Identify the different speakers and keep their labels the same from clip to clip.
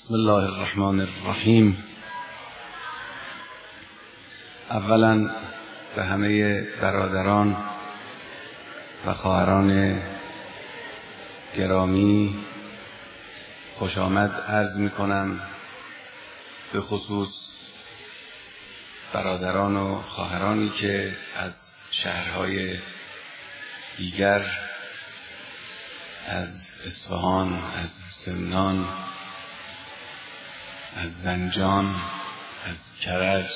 Speaker 1: بسم الله الرحمن الرحیم. اولا به همه برادران و خواهران گرامی خوش آمد عرض می کنم، به خصوص برادران و خواهرانی که از شهرهای دیگر، از اصفهان، از سمنان، از زنجان، از کرج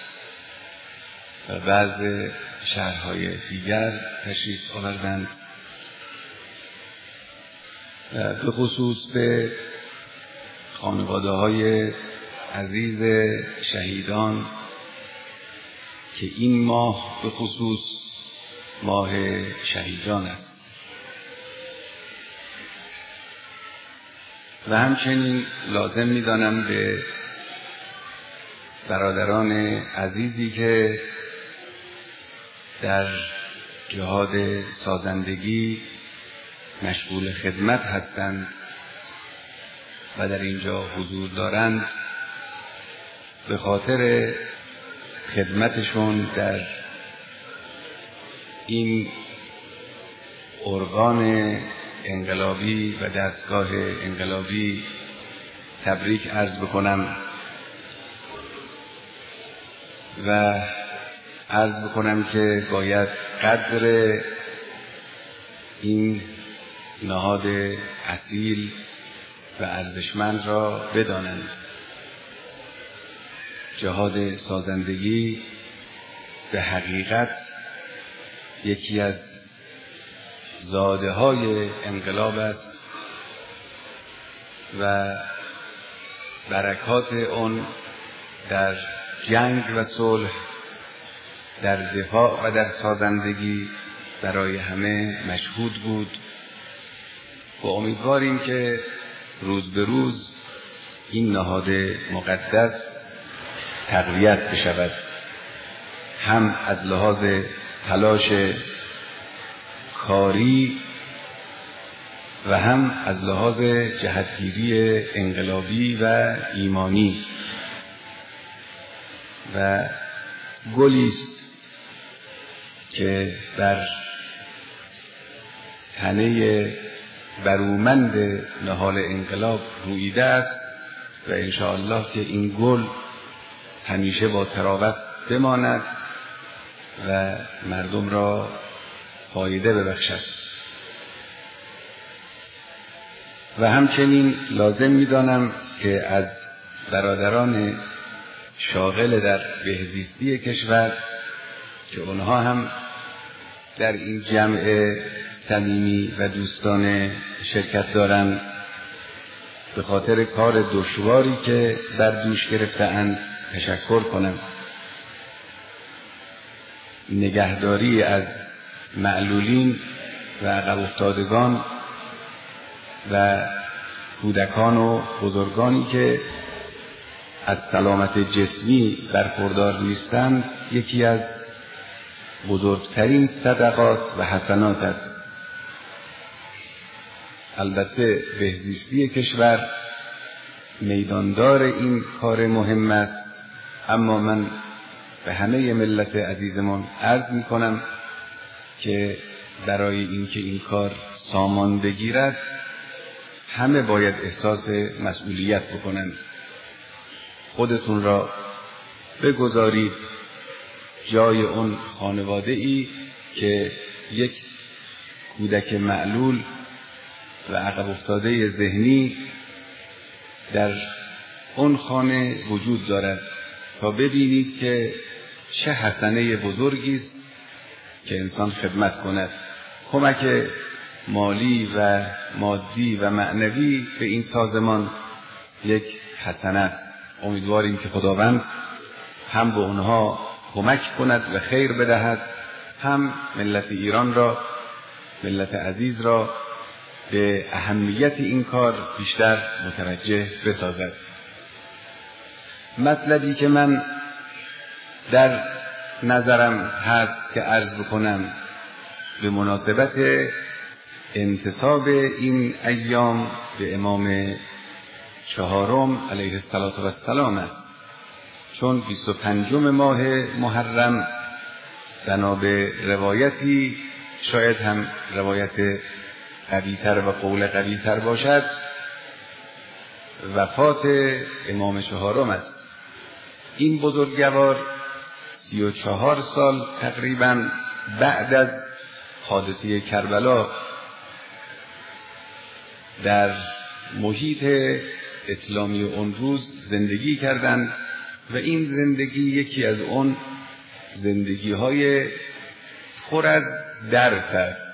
Speaker 1: و بعض شهرهای دیگر تشریف آوردند. به خصوص به خانواده‌های عزیز شهیدان که این ماه به خصوص ماه شهیدان است و همچنین لازم می‌دانم به برادران عزیزی که در جهاد سازندگی مشغول خدمت هستند و در اینجا حضور دارند، به خاطر خدمتشون در این ارگان انقلابی و دستگاه انقلابی تبریک عرض بکنم و عرض بکنم که باید قدر این نهاد اصیل و ارزشمند را بدانند. جهاد سازندگی به حقیقت یکی از زاده های انقلاب است و برکات اون در جنگ و صلح، در دفاع و در سازندگی برای همه مشهود بود و امیدواریم که روز به روز این نهاد مقدس تقویت بشود، هم از لحاظ تلاش کاری و هم از لحاظ جهتگیری انقلابی و ایمانی، و گلی است که بر تنه برومند نهال انقلاب رویده است و انشاءالله که این گل همیشه با تراوت بماند و مردم را فایده ببخشد. و همچنین لازم می‌دانم که از برادران شاغل در بهزیستی کشور که اونها هم در این جمع صمیمی و دوستانه شرکت دارند، به خاطر کار دشواری که بر دوش گرفته‌اند تشکر کنم. نگهداری از معلولین و عقب افتادگان و کودکان و بزرگانی که از سلامت جسمی برخوردار نیستند یکی از بزرگترین صدقات و حسنات است. البته بهزیستی کشور میداندار این کار مهم است، اما من به همه ملت عزیزمان عرض می کنم که برای اینکه این کار سامان بگیرد همه باید احساس مسئولیت بکنند. خودتون را بگذارید جای اون خانواده‌ای که یک کودک معلول و عقب افتاده ذهنی در اون خانه وجود دارد تا ببینید که چه حسنه بزرگی است که انسان خدمت کند. کمک مالی و مادی و معنوی به این سازمان یک حسنه است. امیدواریم که خداوند هم به اونها کمک کند و خیر بدهد، هم ملت ایران را، ملت عزیز را به اهمیت این کار بیشتر متوجه بسازد. مطلبی که من در نظرم هست که عرض بکنم به مناسبت انتساب این ایام به امام چهارم علیه السلام است، چون 25 ماه محرم بنا به روایتی، شاید هم روایت قوی‌تر و قول قوی‌تر باشد، وفات امام چهارم است. این بزرگوار 34 سال تقریبا بعد از حادثه کربلا در محیط اسلامی اون روز زندگی کردند و این زندگی یکی از اون زندگی‌های پر از درس است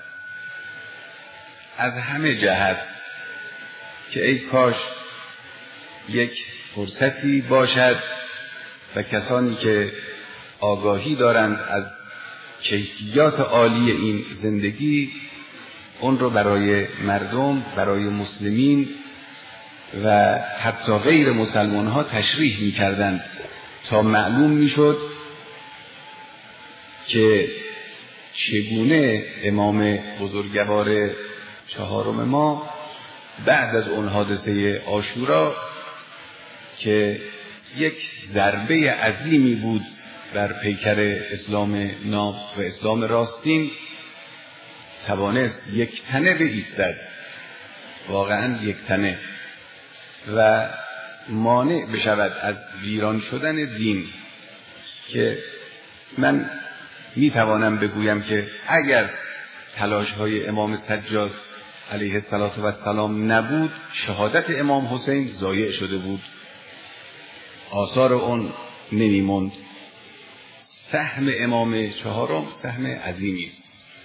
Speaker 1: از همه جهت، که ای کاش یک فرصتی باشد و کسانی که آگاهی دارند از کیفیات عالی این زندگی اون رو برای مردم، برای مسلمین و حتی غیر مسلمان ها تشریح می کردند تا معلوم می شد که چگونه امام بزرگوار چهارم ما بعد از اون حادثه عاشورا که یک ضربه عظیمی بود بر پیکر اسلام ناب و اسلام راستین، توانست یک تنه بایستد، واقعا یک تنه، و مانع بشود از ویران شدن دین. که من میتوانم بگویم که اگر تلاش های امام سجاد علیه السلام نبود، شهادت امام حسین ضایع شده بود، آثار اون نمیموند. سهم امام چهارم سهم عظیمی است.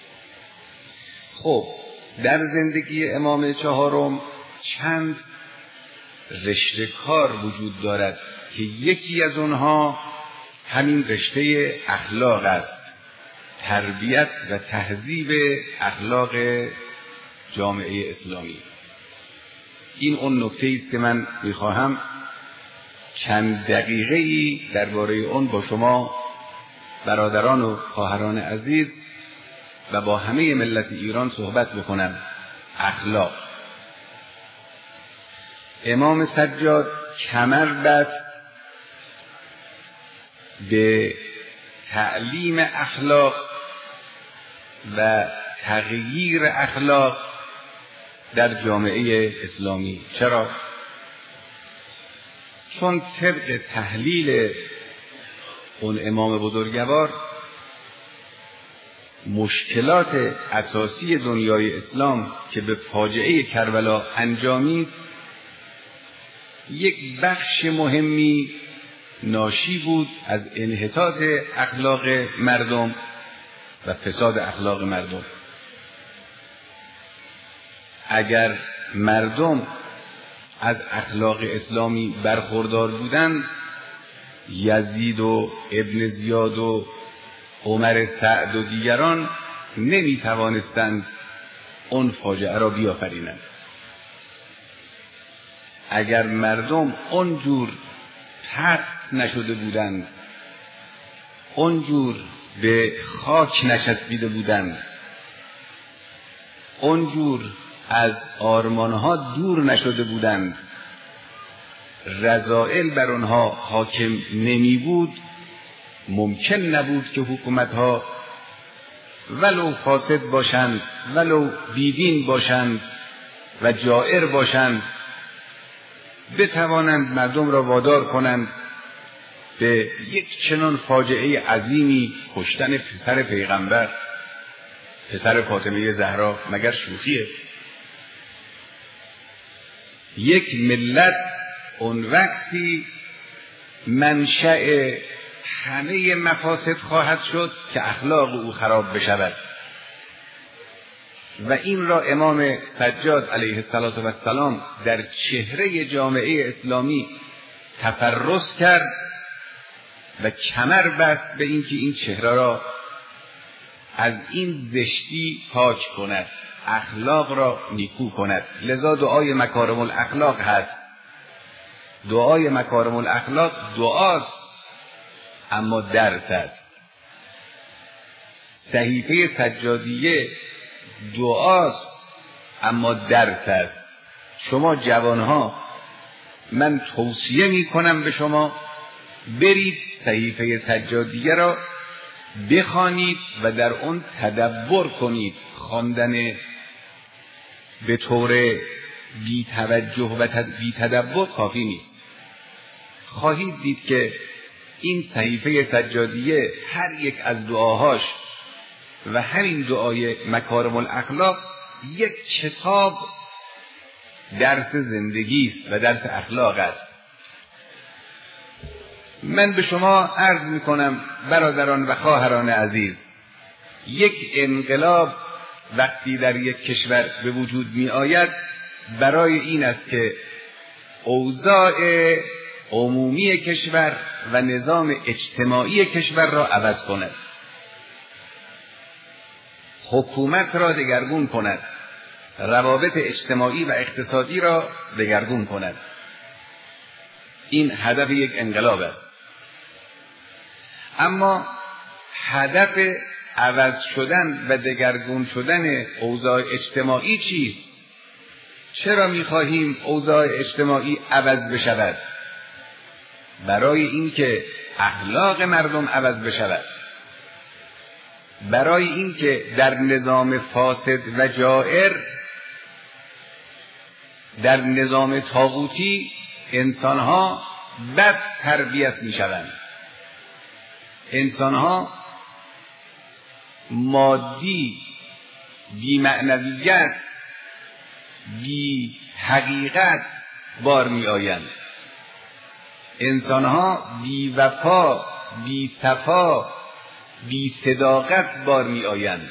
Speaker 1: خب در زندگی امام چهارم چند رشته کار وجود دارد که یکی از اونها همین رشته اخلاق است، تربیت و تهذیب اخلاق جامعه اسلامی. این اون نکته است که من میخواهم چند دقیقه‌ای درباره اون با شما برادران و خواهران عزیز و با همه ملت ایران صحبت بکنم. اخلاق. امام سجاد کمر بست به تعلیم اخلاق و تغییر اخلاق در جامعه اسلامی. چرا؟ چون طبق تحلیل اون امام بزرگوار مشکلات اساسی دنیای اسلام که به فاجعه کربلا انجامید، یک بخش مهمی ناشی بود از انحطاط اخلاق مردم و فساد اخلاق مردم. اگر مردم از اخلاق اسلامی برخوردار بودند، یزید و ابن زیاد و عمر سعد و دیگران نمی توانستند اون فاجعه را بیافرینند. اگر مردم اونجور پست نشده بودند، اونجور به خاک نچسبیده بودند، اونجور از آرمانها دور نشده بودند، رذائل بر آنها حاکم نمی بود، ممکن نبود که حکومتها ولو فاسد باشند، ولو بیدین باشند و جائر باشند، بتوانند مردم را وادار کنند به یک چنان فاجعه عظیمی، کشتن پسر پیغمبر، پسر فاطمه زهرا. مگر شوخیه؟ یک ملت اون وقتی منشأ همه مفاسد خواهد شد که اخلاق او خراب بشود، و این را امام سجاد علیه السلام در چهره جامعه اسلامی تفرس کرد و کمر بست به اینکه این چهره را از این زشتی پاک کند، اخلاق را نیکو کند. لذا دعای مکارم الاخلاق هست. دعای مکارم الاخلاق دعاست اما درس است. صحیفه سجادیه دعاست اما درس است. شما جوانها من توصیه می کنم به شما برید صحیفه سجادیه را بخوانید و در اون تدبر کنید. خواندن به طور بی توجه و بی تدبر کافی نیست. خواهید دید که این صحیفه سجادیه هر یک از دعاهاش و همین دعای مکارم الاخلاق یک کتاب درس زندگی است و درس اخلاق است. من به شما عرض میکنم برادران و خواهران عزیز، یک انقلاب وقتی در یک کشور به وجود می آید برای این است که اوضاع عمومی کشور و نظام اجتماعی کشور را عوض کند، حکومت را دگرگون کند، روابط اجتماعی و اقتصادی را دگرگون کند. این هدف یک انقلاب است. اما هدف عوض شدن و دگرگون شدن اوضاع اجتماعی چیست؟ چرا می‌خواهیم اوضاع اجتماعی عوض بشود؟ برای اینکه اخلاق مردم عوض بشود، برای اینکه در نظام فاسد و جائر، در نظام طاغوتی انسان‌ها بد تربیت می‌شوند. انسان‌ها مادی، بی معنویت، بی حقیقت بار می آیند. انسان‌ها بی وفا، بی صفا، بی صداقت بار می آیند.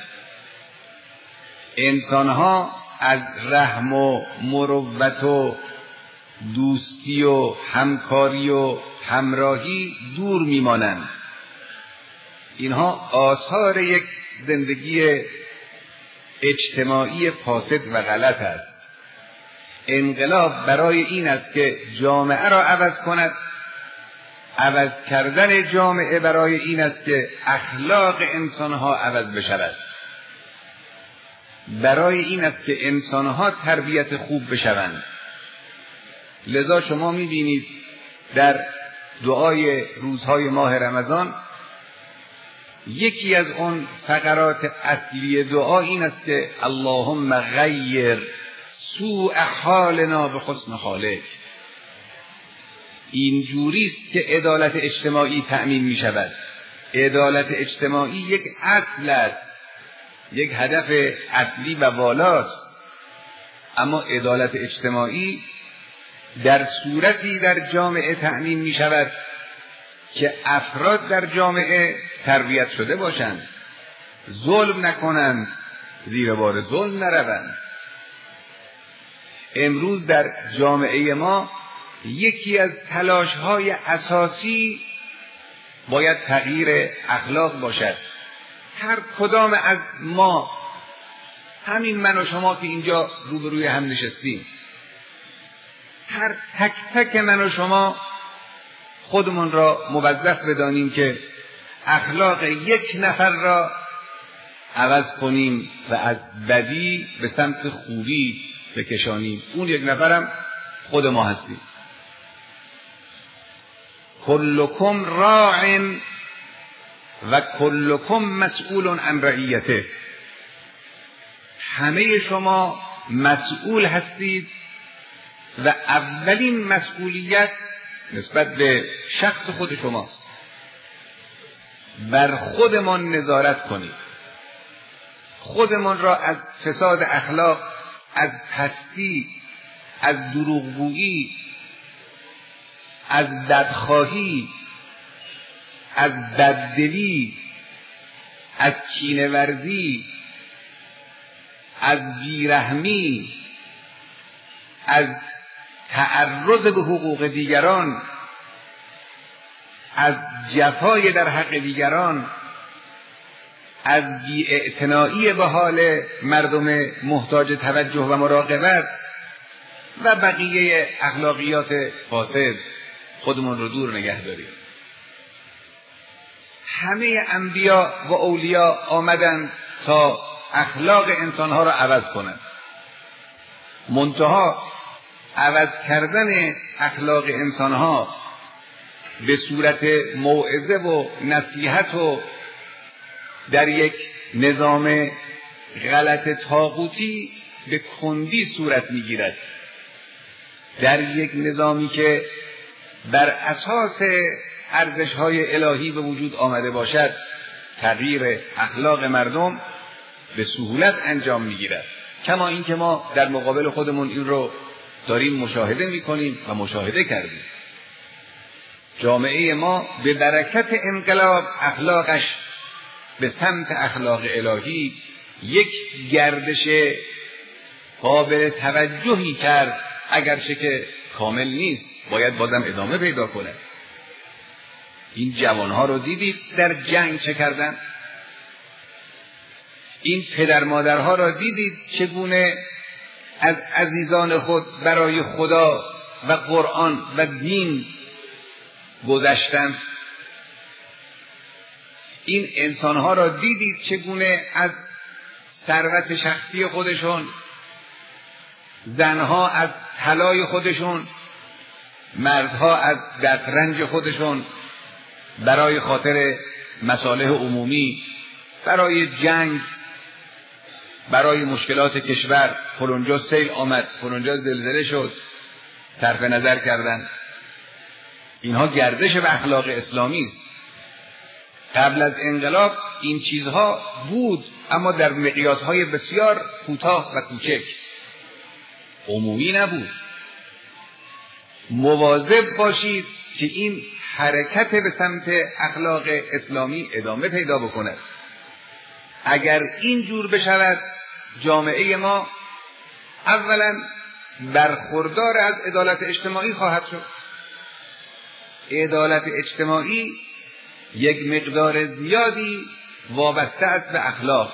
Speaker 1: انسان‌ها از رحم و مروت و دوستی و همکاری و همراهی دور می مانند. اینها آثار یک زندگی اجتماعی فاسد و غلط است. انقلاب برای این است که جامعه را عوض کند. عوض کردن جامعه برای این است که اخلاق انسانها عوض بشود. برای این است که انسانها تربیت خوب بشوند. لذا شما می‌بینید در دعای روزهای ماه رمضان یکی از اون فقرات اصلی دعا این است که اللهم غیر سوء حالنا به حسن حالک. این جوریست که عدالت اجتماعی تأمین می شود. عدالت اجتماعی یک اصل است، یک هدف اصلی و والاست. اما عدالت اجتماعی در صورتی در جامعه تأمین می شود که افراد در جامعه تربیت شده باشند، ظلم نکنند، زیر بار ظلم نروند. امروز در جامعه ما یکی از تلاش‌های اساسی باید تغییر اخلاق باشد. هر کدام از ما، همین من و شما که اینجا روبروی هم نشستیم، هر تک تک من و شما خودمون را موظف بدانیم که اخلاق یک نفر را عوض کنیم و از بدی به سمت خوبی بکشانیم. اون یک نفرم خود ما هستیم. کلکم راع و کلکم مسئول عن رعیته. همه شما مسئول هستید و اولین مسئولیت نسبت به شخص خود شما. بر خودمان نظارت کنید. خودمان را از فساد اخلاق، از پستی، از دروغگویی، از بدخواهی، از بددلی، از کینه‌ورزی، از بیرحمی، از تعرض به حقوق دیگران، از جفای در حق دیگران، از بی‌اعتنایی به حال مردم محتاج توجه و مراقبت و بقیه اخلاقیات فاسد خودمون رو دور نگه داریم. همه انبیا و اولیا آمدند تا اخلاق انسانها را عوض کنند. منتها عوض کردن اخلاق انسانها به صورت موعظه و نصیحت و در یک نظام غلط طاغوتی به کندی صورت میگیرد. در یک نظامی که بر اساس ارزش‌های الهی به وجود آمده باشد، تغییر اخلاق مردم به سهولت انجام میگیرد. کما اینکه ما در مقابل خودمون این رو داریم مشاهده میکنیم و مشاهده کردیم. جامعه ما به برکت انقلاب اخلاقش به سمت اخلاق الهی یک گردش قابل توجهی کرد، اگرچه که کامل نیست، باید بازم ادامه پیدا کنه. این جوانها رو دیدید در جنگ چه کردن؟ این پدر مادرها را دیدید چگونه از عزیزان خود برای خدا و قرآن و دین گذشتن؟ این انسانها را دیدید چگونه از ثروت شخصی خودشون، زنها از طلای خودشون، مردها از دسترنج خودشون برای خاطر مصالح عمومی، برای جنگ، برای مشکلات کشور، فلانجا سیل آمد، فلانجا زلزله شد، صرف نظر کردن. اینها گردش به اخلاق اسلامی است. قبل از انقلاب این چیزها بود، اما در مقیاسهای بسیار کوتاه و کوچک، عمومی نبود. مواظب باشید که این حرکت به سمت اخلاق اسلامی ادامه پیدا بکند. اگر این جور بشود، جامعه ما اولا برخوردار از عدالت اجتماعی خواهد شد. عدالت اجتماعی یک مقدار زیادی وابسته است به اخلاق.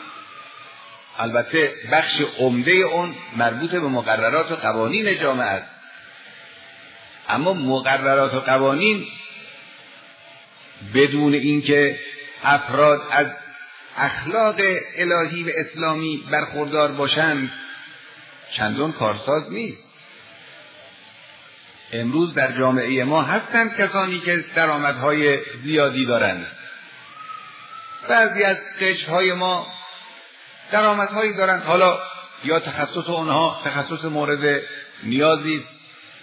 Speaker 1: البته بخش عمده اون مربوط به مقررات و قوانین جامعه است، اما مقررات و قوانین بدون اینکه افراد از اخلاق الهی و اسلامی برخوردار باشند چندان کارساز نیست. امروز در جامعه ما هستند کسانی که درآمدهای زیادی دارند. بعضی از قشرهای ما درآمدهایی دارند، حالا یا تخصص اونها تخصص مورد نیازی است،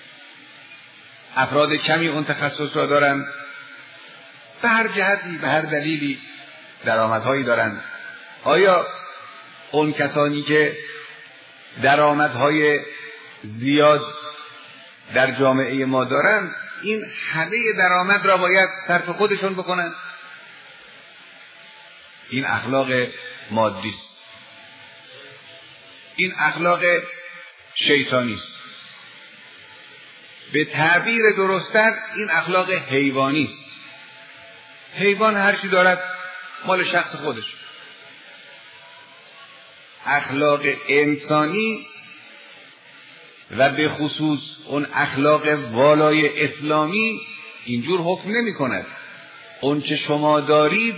Speaker 1: افراد کمی اون تخصص را دارند، به هر جهتی به هر دلیلی درآمدهایی دارند. آیا اون کسانی که درآمدهای زیاد در جامعه ما دارند این همه درآمد را باید صرف خودشون بکنند؟ این اخلاق مادی است، این اخلاق شیطانی است. به تعبیر درست‌تر این اخلاق حیوانی است. حیوان هر چی دارد مال شخص خودش. اخلاق انسانی و به خصوص اون اخلاق والای اسلامی اینجور حکم نمی کند. اون چه شما دارید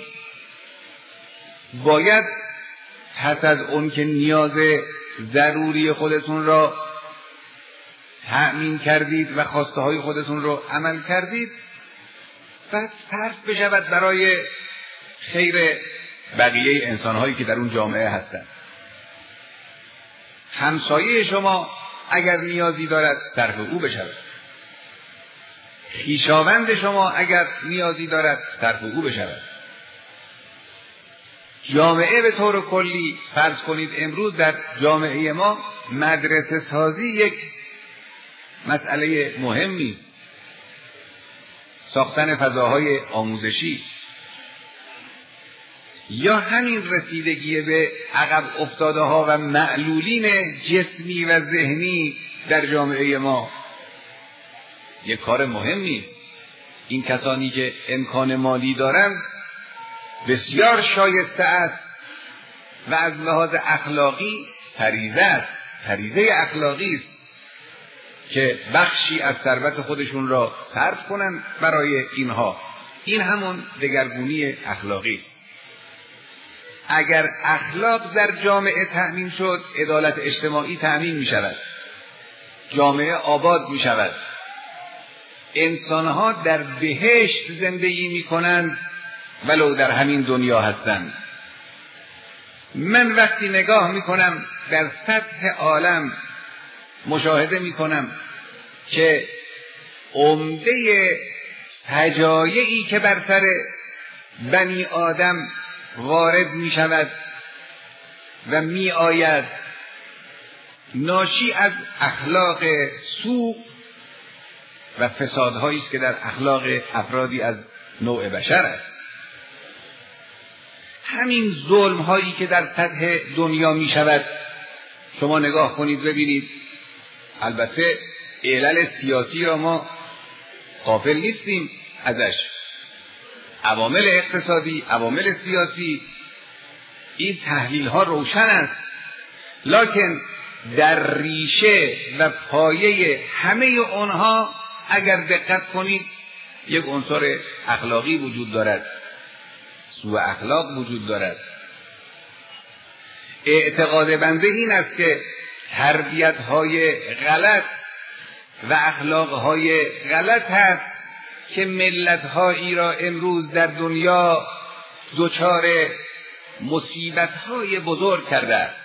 Speaker 1: باید پس از اون که نیاز ضروری خودتون را تأمین کردید و خواسته های خودتون را عمل کردید، بعد صرف بشود برای خیر بقیه انسانهایی که در اون جامعه هستند. همسایه شما اگر نیازی دارد صرف او بشود، خویشاوند شما اگر نیازی دارد صرف او بشود. جامعه به طور کلی، فرض کنید امروز در جامعه ما مدرسه سازی یک مسئله مهمی است، ساختن فضاهای آموزشی، یا همین رسیدگی به عقب افتاده ها و معلولین جسمی و ذهنی در جامعه ما یک کار مهمی است. این کسانی که امکان مالی دارند بسیار شایسته است و از لحاظ اخلاقی فریضه است، فریضه اخلاقی است که بخشی از ثروت خودشون را صرف کنند برای اینها. این همون دگرگونی اخلاقی است. اگر اخلاق در جامعه تأمین شد، عدالت اجتماعی تأمین می شود. جامعه آباد می شود، انسانها در بهشت زندگی می کنند ولو در همین دنیا هستند. من وقتی نگاه می کنم در سطح عالم مشاهده می کنم که عمده فجایعی که بر سر بنی آدم وارد می شود و می آید ناشی از اخلاق سوء و فسادهایی است که در اخلاق افرادی از نوع بشر است. همین ظلم هایی که در سطح دنیا می شود، شما نگاه کنید ببینید. البته علل سیاسی را ما غافل نیستیم ازش، عوامل اقتصادی، عوامل سیاسی، این تحلیل ها روشن است، لکن در ریشه و پایه همه اونها اگر دقت کنید یک عنصر اخلاقی وجود دارد، سوء اخلاق وجود دارد. اعتقاد بنده این است که تربیت های غلط و اخلاق های غلط هست که ملت هایی را امروز در دنیا دچار مصیبت های بزرگ کرده است.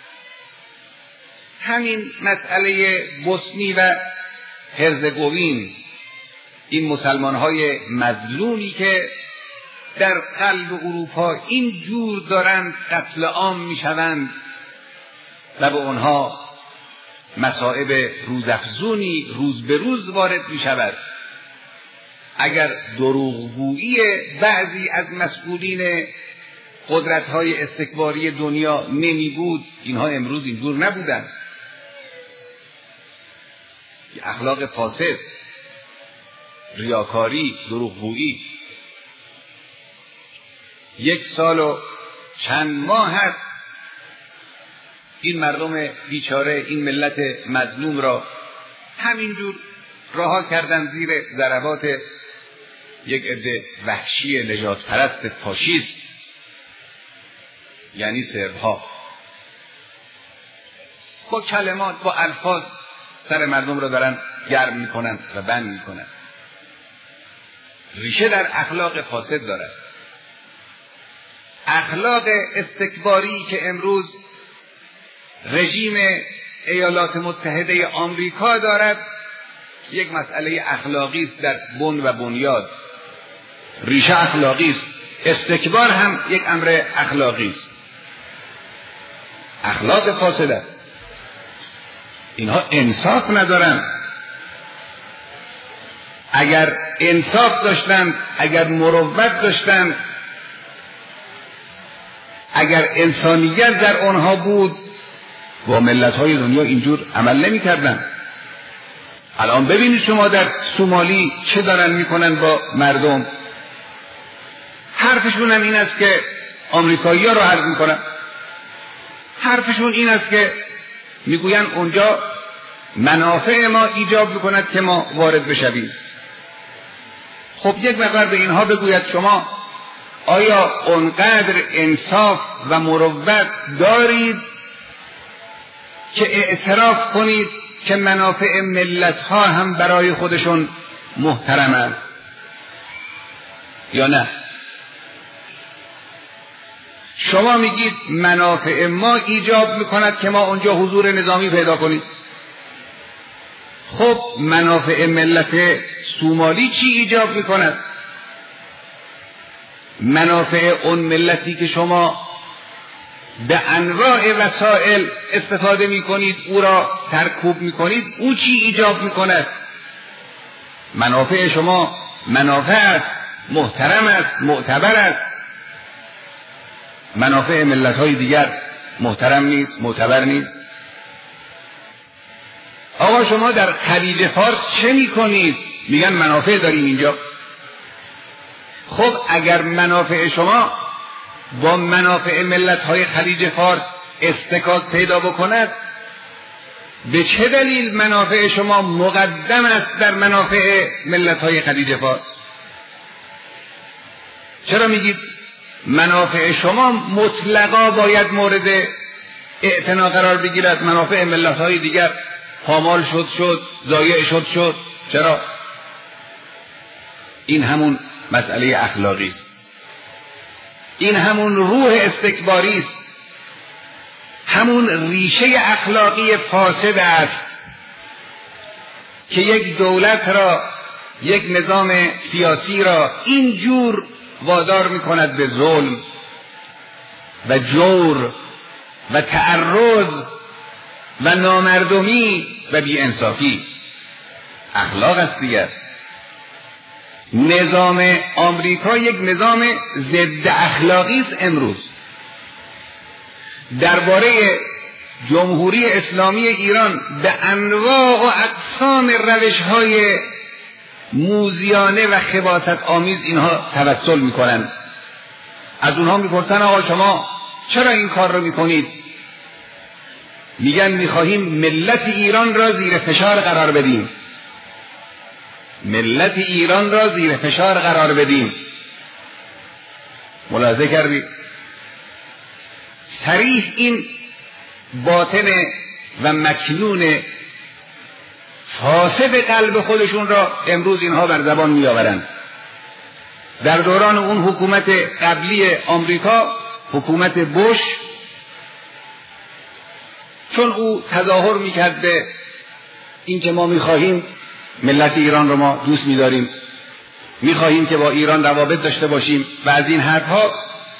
Speaker 1: همین مسئله بوسنی و هرزگوین، این مسلمان های مظلومی که در قلب اروپا این جور دارند قتل عام می شوند و به اونها مصائب روزافزونی روز به روز وارد می شود. اگر دروغگویی بعضی از مسئولین قدرت‌های استکباری دنیا نمی بود، اینها امروز اینجور نبودند. اخلاق فاسد، ریاکاری، دروغگویی. 1 سال و چند ماه هست این مردم بیچاره، این ملت مظلوم را همینجور رها کردن زیر ضربات یک عده وحشی نجات پرست فاشیست، یعنی سربها. با کلمات، با الفاظ سر مردم را دارن گرم میکنن و بند میکنن. ریشه در اخلاق فاسد دارد. اخلاق استکباری که امروز رژیم ایالات متحده آمریکا دارد یک مسئله اخلاقی است در بن و بنیاد. ریشه اخلاقی است. استکبار هم یک امر اخلاقی است. اخلاق فاسد است. اینها انصاف ندارند. اگر انصاف داشتند، اگر مروت داشتند، اگر انسانیت در آنها بود، با ملت‌های دنیا اینجور عمل نمی‌کردند. الان ببینید شما در سومالی چه دارن میکنن با مردم. حرفشون هم این است که آمریکایی‌ها رو حرف میکنن. حرفشون این است که میگوین اونجا منافع ما ایجاب میکند که ما وارد بشویم. خب یک مقدار به اینها بگوید شما آیا اونقدر انصاف و مروت دارید که اعتراف کنید که منافع ملت‌ها هم برای خودشون محترم است یا نه؟ شما میگید منافع ما ایجاب میکند که ما اونجا حضور نظامی پیدا کنیم. خب منافع ملت سومالی چی ایجاب میکند؟ منافع اون ملتی که شما به انواع وسائل استفاده میکنید، او را سرکوب میکنید، او چی ایجاب میکند؟ منافع شما منافع است، محترم است، معتبر است. منافع ملت‌های دیگر محترم نیست، معتبر نیست. آقا شما در خلیج فارس چه میکنید؟ میگن منافع داریم اینجا. خب اگر منافع شما با منافع ملت‌های خلیج فارس استکاک پیدا بکند، به چه دلیل منافع شما مقدم است در منافع ملت‌های خلیج فارس؟ چرا میگید منافع شما مطلقا باید مورد اعتنا قرار بگیرد، منافع ملت‌های دیگر پامال شد ضایع شد. چرا؟ این همون مسئله اخلاقی است، این همون روح استکباری است، همون ریشه اخلاقی فاسد است که یک دولت را، یک نظام سیاسی را اینجور وادار می‌کند به ظلم و جور و تعرض و نامردمی و بی‌انصافی. اخلاق است دیگر. نظام آمریکا یک نظام ضد اخلاقی است. امروز درباره جمهوری اسلامی ایران به انواع و اقسام روش‌های موذیانه و خباثت آمیز اینها توسل میکنن. از اونها میپرسن آقا شما چرا این کار رو میکنید؟ میگن میخواهیم ملت ایران را زیر فشار قرار بدیم، ملت ایران را زیر فشار قرار بدیم. ملاحظه کردید؟ صریح این باطن و مکنون فاسد قلب خودشون را امروز اینها بر زبان میآورند. در دوران اون حکومت قبلی آمریکا، حکومت بوش، چون او تظاهر میکرد به این که ما میخواهیم ملت ایران رو ما دوست می‌داریم، می‌خواهیم که با ایران روابط داشته باشیم و از این حرفها،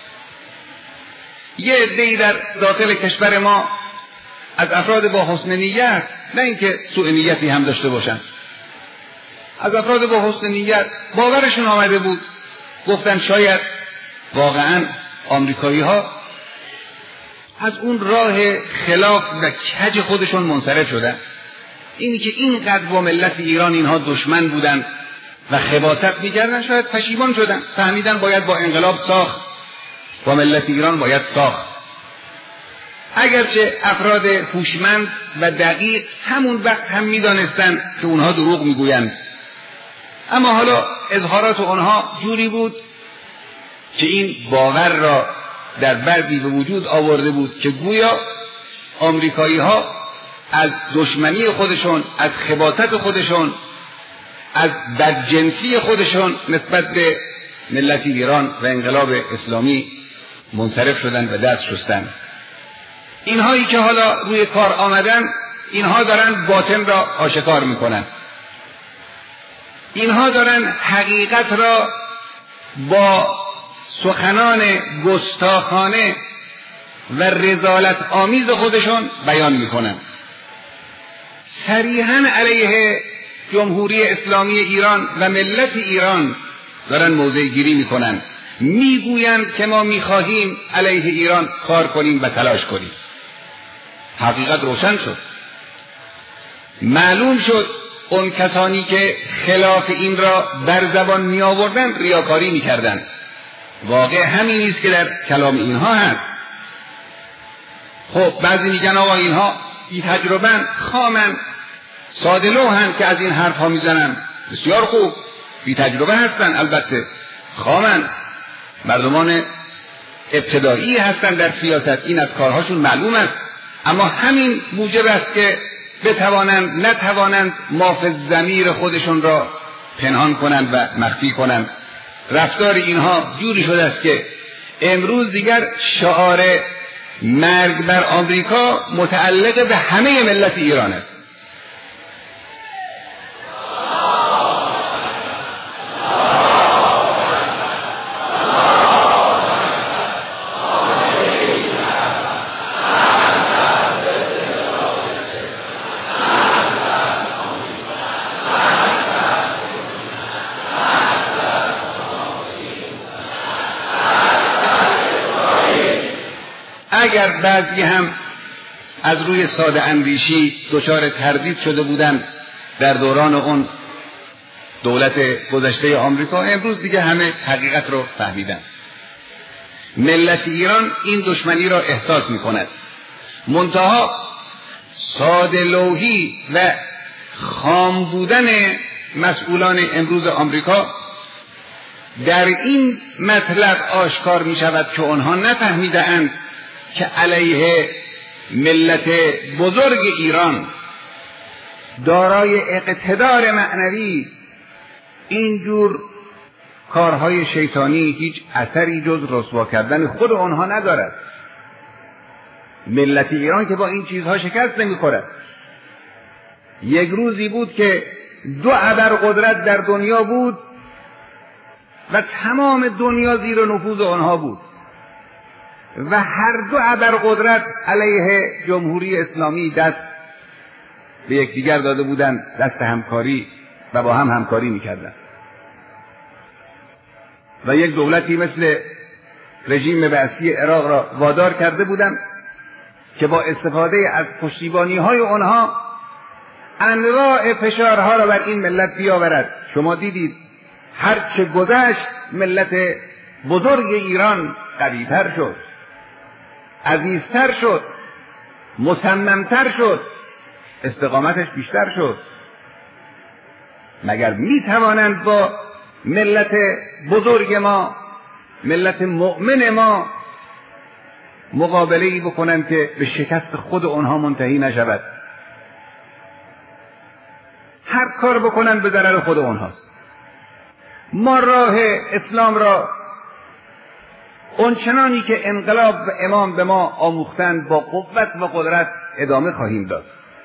Speaker 1: یه عده‌ای در داخل کشور ما از افراد با حسن نیت، نه اینکه سوء نیتی هم داشته باشن، از افراد با حسن نیت باورشون آمده بود، گفتن شاید واقعاً آمریکایی‌ها از اون راه خلاف و کج خودشون منصرف شدن. اینی که اینقدر با ملت ایران اینها دشمن بودن و خباثت می‌کردن، شاید پشیمان شدن، فهمیدن باید با انقلاب ساخت، با ملت ایران باید ساخت. اگرچه افراد هوشمند و دقیق همون وقت هم می‌دانستن که اونها دروغ میگویند، اما حالا اظهارات اونها جوری بود که این باور را در بردی به وجود آورده بود که گویا آمریکایی‌ها از دشمنی خودشون، از خباثت خودشون، از بدجنسی خودشون نسبت به ملت ایران و انقلاب اسلامی منصرف شدن و دست شستن. اینهایی که حالا روی کار آمدن، اینها دارن باطن را آشکار میکنن، اینها دارن حقیقت را با سخنان گستاخانه و رذالت آمیز خودشون بیان میکنن. صریحاً علیه جمهوری اسلامی ایران و ملت ایران دارن موضع گیری میکنن، میگویند که ما میخواهیم علیه ایران کار کنیم و تلاش کنیم. حقیقت روشن شد، معلوم شد اون کسانی که خلاف این را بر زبان می آوردن ریاکاری میکردن. واقع همین است که در کلام اینها هست. خب بعضی میگن آقا اینها بی تجربه‌اند، خامن، ساده لوحن که از این حرف ها میزنن. بسیار خوب، بی تجربه هستن، البته خامن، مردمان ابتدایی هستن در سیاست، این از کارهاشون معلوم است، اما همین موجب است که بتوانند نتوانند ماف ضمیر خودشون را پنهان کنند و مخفی کنند. رفتار اینها جوری شده است که امروز دیگر شعار مرگ بر آمریکا متعلق به همه ملت ایران است. اگر بعضی هم از روی ساده اندیشی دچار تردید شده بودند در دوران اون دولت گذشته آمریکا، امروز دیگه همه حقیقت رو فهمیدن. ملت ایران این دشمنی را احساس می کند، منتها ساده لوحی و خام بودن مسئولان امروز آمریکا در این مطلب آشکار می شود که آنها نفهمیده اند که علیه ملت بزرگ ایران دارای اقتدار معنوی، اینجور کارهای شیطانی هیچ اثری جز رسوا کردن خود آنها ندارد. ملت ایران که با این چیزها شکست نمیخورد. یک روزی بود که 2 ابرقدرت در دنیا بود و تمام دنیا زیر نفوذ آنها بود و هر 2 ابرقدرت علیه جمهوری اسلامی دست به یکدیگر داده بودند، دست همکاری، و با هم همکاری میکردند و یک دولتی مثل رژیم بعثی عراق را وادار کرده بودند که با استفاده از پشتیبانی‌های آنها انواع فشارها را بر این ملت بیاورد. شما دیدید هرچه گذشت ملت بزرگ ایران قوی‌تر شد، عزیزتر شد، مصممتر شد، استقامتش بیشتر شد. مگر میتوانند با ملت بزرگ ما، ملت مؤمن ما، مقابله‌ای بکنند که به شکست خود آنها منتهی نشود؟ هر کار بکنند به ضرر خود آنهاست. ما راه اسلام را اونچنانی که انقلاب و امام به ما آموختند با قوت و قدرت ادامه خواهیم داد.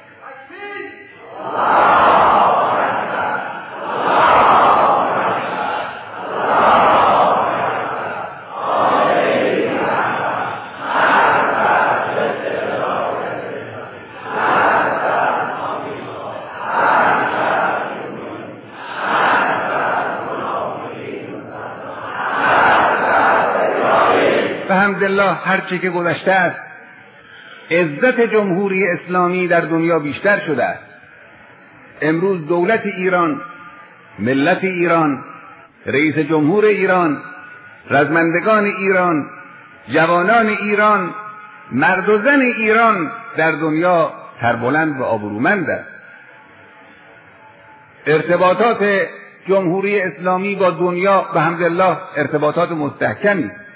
Speaker 1: الحمدلله هرچه که گذشته است، عزت جمهوری اسلامی در دنیا بیشتر شده است. امروز دولت ایران، ملت ایران، رئیس جمهور ایران، رزمندگان ایران، جوانان ایران، مرد و زن ایران در دنیا سربلند و آبرومند است. ارتباطات جمهوری اسلامی با دنیا الحمدلله ارتباطات مستحکمی است.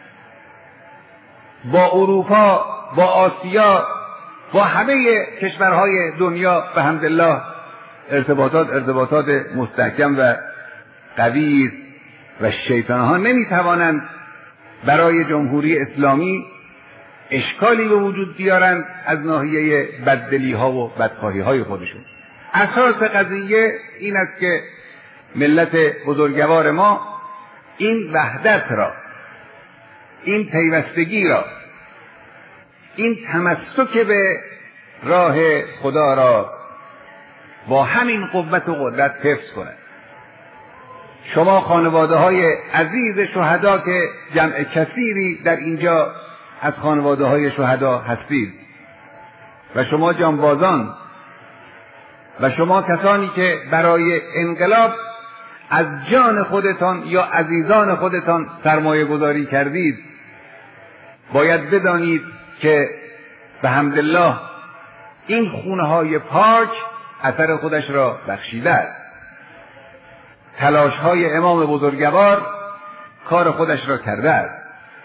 Speaker 1: با اروپا، با آسیا، با همه کشورهای دنیا الحمدلله ارتباطات مستحکم و قوی است و شیطانها نمیتوانند برای جمهوری اسلامی اشکالی به وجود بیارند از ناحیه بددلی ها و بدخواهی های خودشون. اساس قضیه این است که ملت بزرگوار ما این وحدت را، این پیوستگی را، این تمسک به راه خدا را با همین قوت و قدرت حفظ کند. شما خانواده های عزیز شهدا که جمع کثیری در اینجا از خانواده های شهدا هستید و شما جانبازان و شما کسانی که برای انقلاب از جان خودتان یا عزیزان خودتان سرمایه گذاری کردید، باید بدانید که به حمدالله این خونه‌های پاک اثر خودش را بخشیده است. تلاش‌های امام بزرگوار کار خودش را کرده است.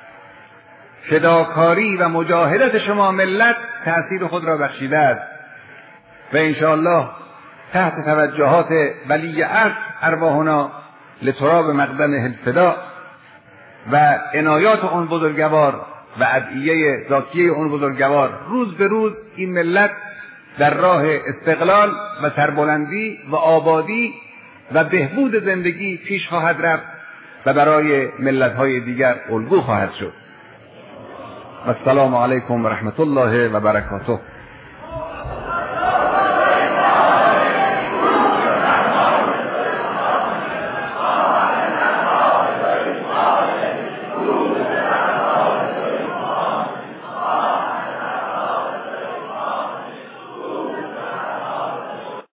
Speaker 1: فداکاری و مجاهدت شما ملت تأثیر خود را بخشیده است و انشاءالله تحت توجهات ولی عصر ارواحنا لتراب مقدمه الفدا و عنایات اون بزرگوار و ادعیه ذاتیه اون بزرگوار روز به روز این ملت در راه استقلال و سربلندی و آبادی و بهبود زندگی پیش خواهد رفت و برای ملت‌های دیگر الگو خواهد شد. السلام علیکم و رحمت الله و برکاته.